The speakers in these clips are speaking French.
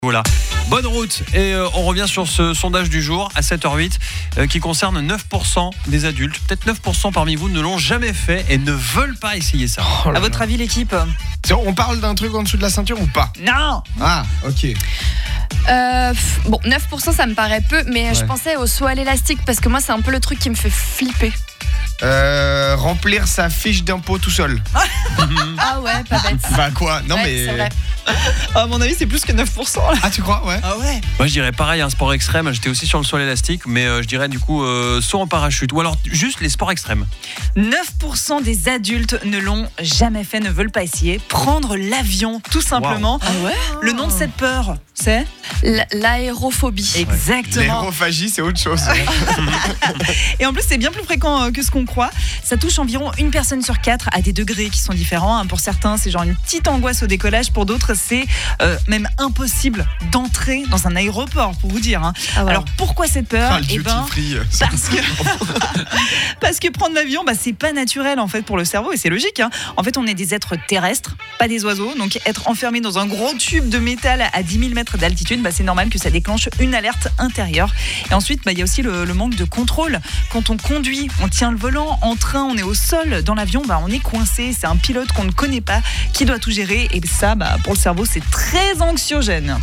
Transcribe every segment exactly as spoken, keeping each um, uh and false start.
Voilà. Bonne route et euh, on revient sur ce sondage du jour à sept heures huit euh, qui concerne neuf pour cent des adultes. Peut-être neuf pour cent parmi vous ne l'ont jamais fait et ne veulent pas essayer ça. Oh À votre avis, l'équipe? On parle d'un truc en dessous de la ceinture ou pas? Non. Ah, ok. Euh, bon, neuf pour cent ça me paraît peu, mais Ouais. je pensais au saut à l'élastique parce que moi c'est un peu le truc qui me fait flipper. Euh, remplir sa fiche d'impôt tout seul. Ah ouais, pas bête. Bah quoi? Non Ouais, mais. c'est vrai. À mon avis, c'est plus que neuf pour cent. Là. Ah, tu crois? Ouais. Ah ouais. Moi je dirais pareil, un sport extrême. J'étais aussi sur le saut à l'élastique, mais euh, je dirais du coup euh, saut en parachute ou alors juste les sports extrêmes. neuf pour cent des adultes ne l'ont jamais fait, ne veulent pas essayer. Prendre l'avion, tout simplement. Ah ouais. Le nom de cette peur, c'est L- L'aérophobie. Exactement. L'aérophagie, c'est autre chose. Et en plus, c'est bien plus fréquent euh, que ce qu'on croit. Ça touche environ une personne sur quatre à des degrés qui sont différents. hein. Pour certains, c'est genre une petite angoisse au décollage. Pour d'autres, c'est euh, même impossible d'entrer dans un aéroport, pour vous dire. hein. Ah ouais. Alors, pourquoi cette peur? Ah, le Eh duty ben, free. euh, parce que, parce que prendre l'avion, bah, c'est pas naturel en fait pour le cerveau et c'est logique. hein. En fait, on est des êtres terrestres, pas des oiseaux. Donc, être enfermé dans un gros tube de métal à dix mille mètres d'altitude, bah, c'est normal que ça déclenche une alerte intérieure. Et ensuite, bah, il y a aussi le, le manque de contrôle. Quand on conduit, on tient le volant. En train, on est au sol. Dans l'avion, bah, on est coincé. C'est un pilote qu'on ne connaît pas qui doit tout gérer. Et ça, bah, pour le cerveau, c'est très anxiogène.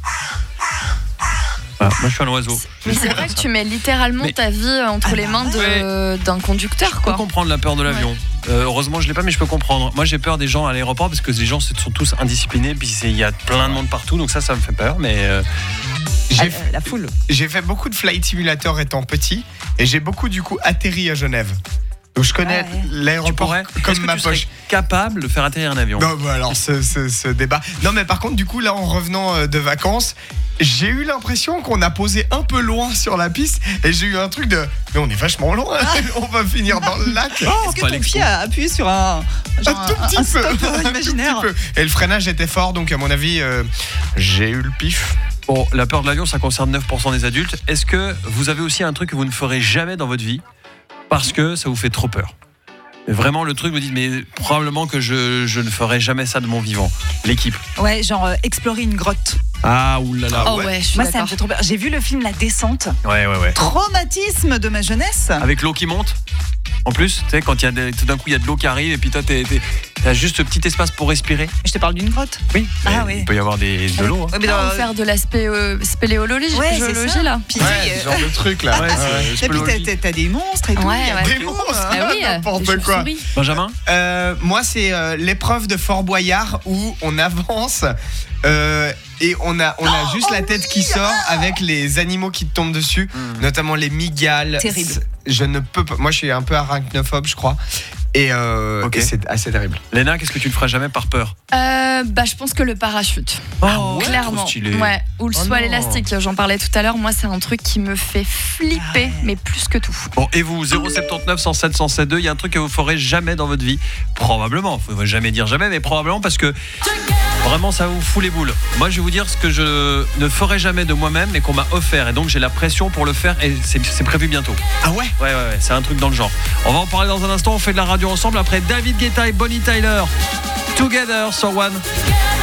Voilà. Moi je suis un oiseau. Mais c'est vrai que tu mets littéralement Mais- ta vie entre les mains de- d'un conducteur, Je peux quoi. comprendre la peur de l'avion. Euh, heureusement je l'ai pas, mais je peux comprendre. Moi j'ai peur des gens à l'aéroport parce que les gens sont tous indisciplinés, puis c'est- il y a plein de monde partout, donc ça ça me fait peur. Mais euh, J'ai Euh, la foule. j'ai fait beaucoup de flight simulator étant petit et j'ai beaucoup du coup atterri à Genève. Donc je connais Ah ouais. tu l'aéroport pourrais, comme est-ce que ma tu serais poche. capable de faire atterrir un avion? Non, bah alors ce, ce- ce débat. Non, mais par contre, du coup, là, en revenant euh, de vacances, j'ai eu l'impression qu'on a posé un peu loin sur la piste et j'ai eu un truc de. Mais on est vachement loin, on va finir dans le lac. Est-ce pas que ton l'expo. pied a appuyé sur un, genre un tout un- petit un peu. stop Un tout imaginaire? petit peu. Et le freinage était fort, donc à mon avis, euh, j'ai eu le pif. Bon, la peur de l'avion, ça concerne neuf pour cent des adultes. Est-ce que vous avez aussi un truc que vous ne ferez jamais dans votre vie parce que ça vous fait trop peur? Vraiment, le truc, vous dites, mais probablement que je, je ne ferai jamais ça de mon vivant. L'équipe. Ouais, genre euh, explorer une grotte. Ah, oulala. Oh ouais, je suis Moi, ça me d'accord. fait trop peur. J'ai vu le film La Descente. Ouais, ouais, ouais. Traumatisme de ma jeunesse. Avec l'eau qui monte. En plus, tu sais, quand il y a des- tout d'un coup, il y a de l'eau qui arrive et puis toi, t'es- t'es- t'as juste ce petit espace pour respirer. Je te parle d'une grotte. Oui. Ah mais oui. Il peut y avoir des, de l'eau. hein. Ouais, mais Ah, dans- on va faire de la spé- spéléologie, Ouais, c'est géologie, ça. là. Puis, Ouais, euh, ce genre de truc là. Ouais, c'est- et puis t'as- t'as- t'as des monstres et tout. Ouais, il y a ouais. tout, Des monstres. euh, Ah oui, N'importe des quoi. chauves-souris. Benjamin? Euh, moi, c'est euh, l'épreuve de Fort Boyard où on avance euh, et on a, on a juste la tête qui sort avec les animaux qui te tombent dessus, notamment les migales. Terrible. C'est- Je ne peux pas. Moi, je suis un peu arachnophobe, je crois. Et, euh, Ok. et c'est assez terrible. Léna, qu'est-ce que tu ne feras jamais par peur? Euh, bah, je pense que le parachute. Oh, ouais, Clairement. trop stylé. Ouais. Ou le Oh saut non. à l'élastique, j'en parlais tout à l'heure. Moi, c'est un truc qui me fait flipper, Ah ouais. mais plus que tout. Bon, et vous, zéro sept neuf, cent sept, cent sept deux, il y a un truc que vous ferez jamais dans votre vie. Probablement, faut jamais dire jamais, mais probablement parce que vraiment ça vous fout les boules. Moi, je vais vous dire ce que je ne ferai jamais de moi-même, mais qu'on m'a offert. Et donc, j'ai la pression pour le faire et c'est c'est prévu bientôt. Ah ouais? Ouais, ouais, ouais, c'est un truc dans le genre. On va en parler dans un instant. On fait de la radio ensemble après David Guetta et Bonnie Tyler. Together sur One.